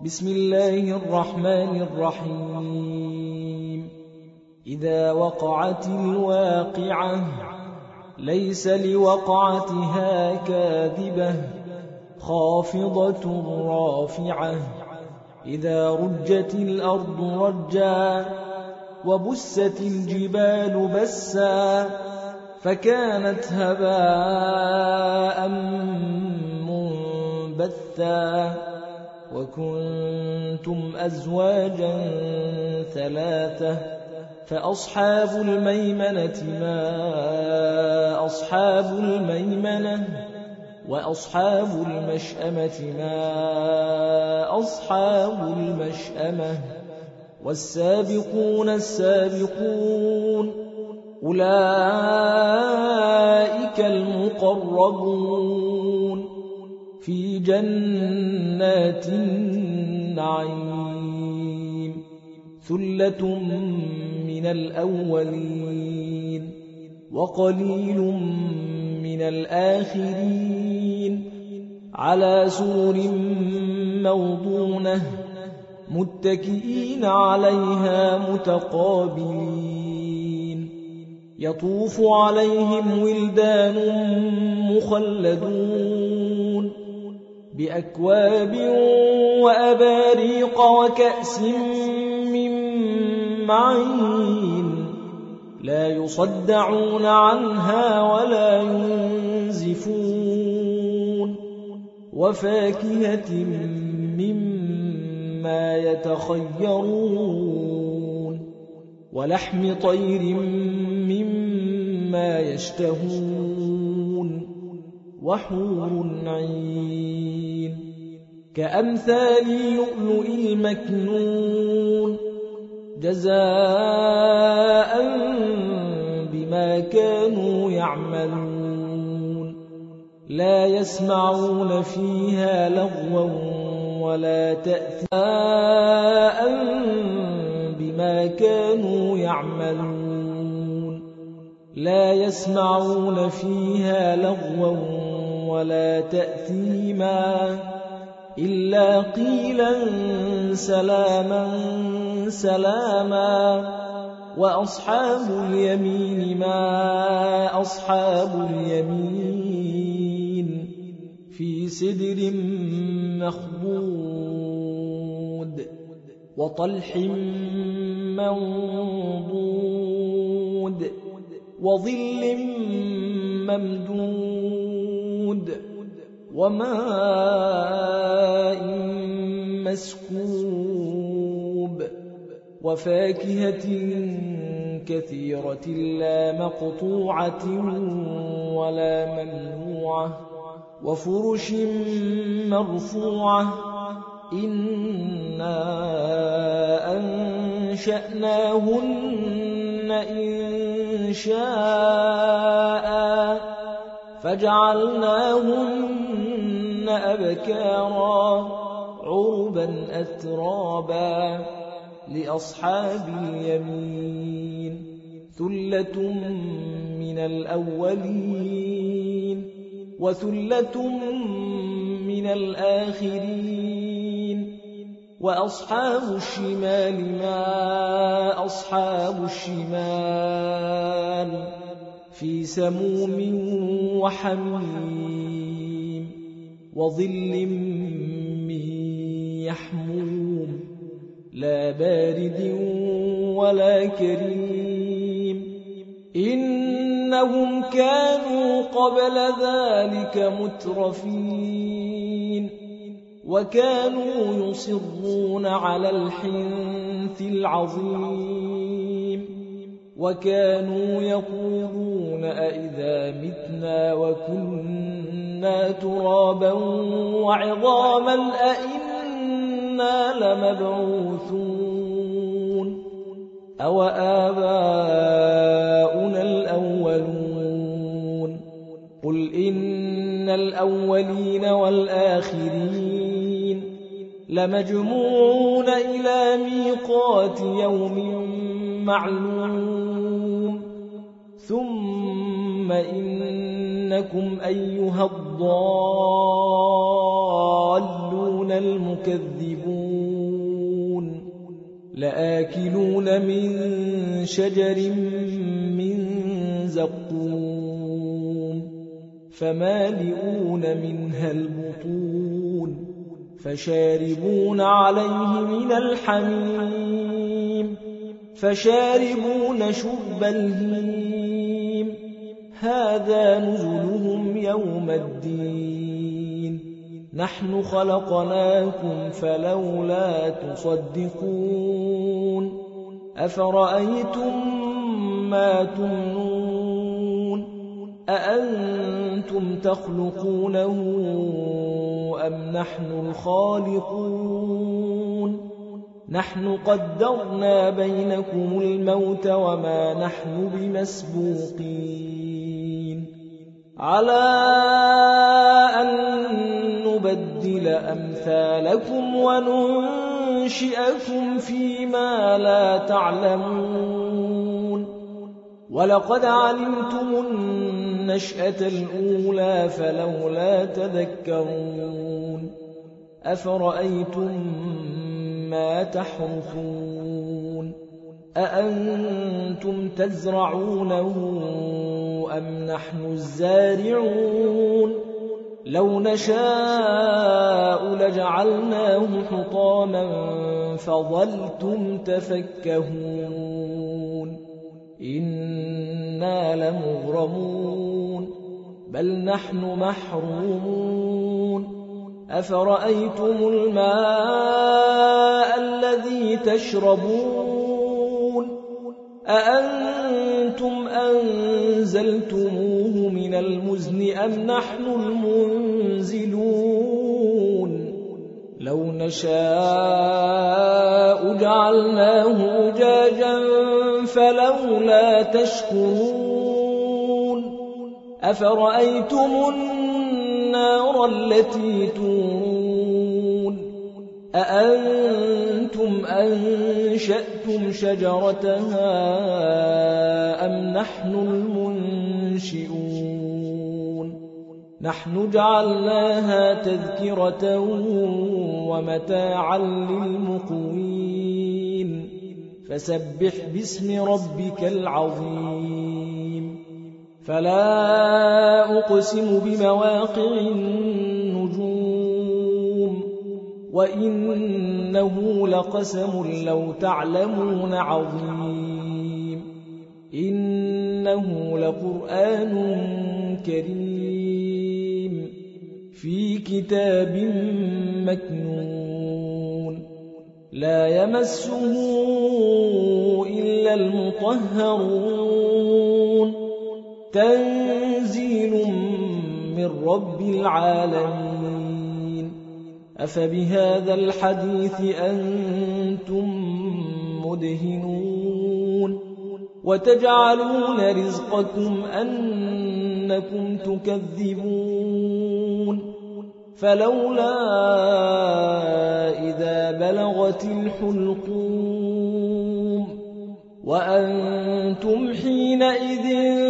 بسم الله الرحمن الرحيم. إذا وقعت الواقعة ليس لوقعتها كاذبة خافضة رافعة. إذا رجت الأرض رجا وبست الجبال بسا فكانت هباء منبثا وكنتم أزواجا ثلاثة فأصحاب الميمنة ما أصحاب الميمنة وأصحاب المشأمة ما أصحاب المشأمة والسابقون السابقون أولئك المقربون في جنات النعيم ثلة من الأولين وقليل من الآخرين على سرر موضونة متكئين عليها متقابلين يطوف عليهم ولدان مخلدون بأكواب وأباريق وكأس من معين لا يصدعون عنها ولا ينزفون وفاكهة مما يتخيرون ولحم طير مما يشتهون وحور عين كأمثال اللؤلؤ المكنون جزاء بما كانوا يعملون لا يسمعون فيها لغوا ولا تأثيما بما كانوا يعملون لا يسمعون فيها لغوا ولا تأثيما إلا قيلا سلاما سلاما وأصحاب اليمين ما أصحاب اليمين في سدر مخضود وطلح منضود وظل ممدود وماء مسكوب وفاكهة كثيرة لا مقطوعة ولا ممنوعة وفرش مرفوعة إنا أنشأناهن إنشاء فجعلناهن أبكارا عربا أترابا لأصحاب اليمين ثلة من الأولين وثلة من الآخرين وأصحاب الشمال ما أصحاب الشمال في سموم وحميم وظل من يحموم لا بارد ولا كريم إنهم كانوا قبل ذلك مترفين وكانوا يصرون على الحنث العظيم وكانوا يقولون أئذا متنا وكنا ترابا وعظاما أئنا لمبعوثون أو آباؤنا الأولون قل إن الأولين والآخرين لمجموعون إلى ميقات يوم معلوم ثم إنكم أيها الضالون المكذبون لآكلون من شجر من زقوم فمالئون منها البطون فشاربون عليه من الحميم فشاربون شرب الهيم هذا نزلهم يوم الدين نحن خلقناكم فلولا تصدقون أفرأيتم ما تمنون أأنتم تخلقونه أم نحن الخالقون نحن قدرنا بينكم الموت وما نحن بمسبوقين على أن نبدل أمثالكم وننشئكم فيما لا تعلمون ولقد علمتم النشأة الأولى فلولا تذكرون أفرأيتم ما تحرثون أأنتم تزرعونه أم نحن الزارعون لو نشاء لجعلناه حطاما فظلتم تفكهون إنا لمغرمون بل نحن محرومون أفرأيتم الماء الذي تشربون أأنتم أنزلتموه من المزن أم نحن المنزلون لو نشاء جعلناه أجاجا فلولا تشكرون أفرأيتم النار التي تورون أأنتم أنشأتم شجرتها أم نحن المنشئون نحن جعلناها تذكرة ومتاعا للمقوين فسبح باسم ربك العظيم فلا أقسم بمواقع النجوم وإنه لقسم لو تعلمون عظيم إنه لقرآن كريم في كتاب مكنون لا يمسه إلا المطهرون تنزيل من رب العالمين أفبهذا الحديث أنتم مدهنون وتجعلون رزقكم أنكم تكذبون فلولا إذا بلغت الحلقوم وأنتم حينئذ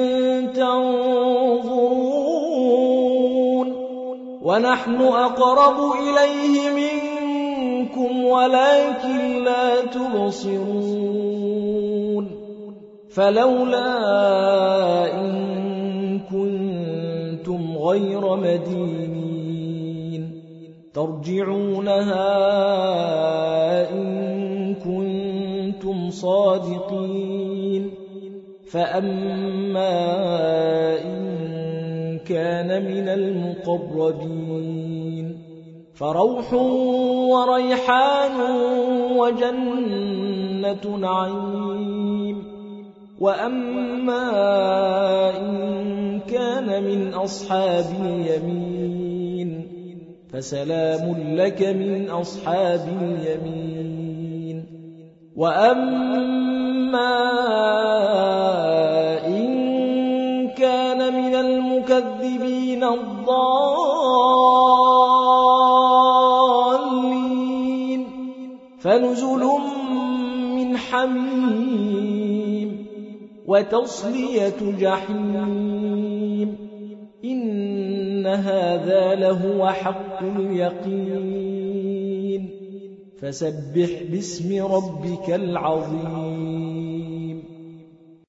تنظرون ونحن أقرب إليه منكم ولكن لا تبصرون فلولا إن كنتم غير مدينين ترجعونها إن كنتم صادقين فأما إن كان من المقربين فروح وريحان وجنة نعيم وأما إن كان من أصحاب اليمين فسلام لك من أصحاب اليمين وأما إن كان من المكذبين الضالين فنزل من حميم وتصلية جحيم إن هذا لهو حق اليقين فسبح باسم ربك العظيم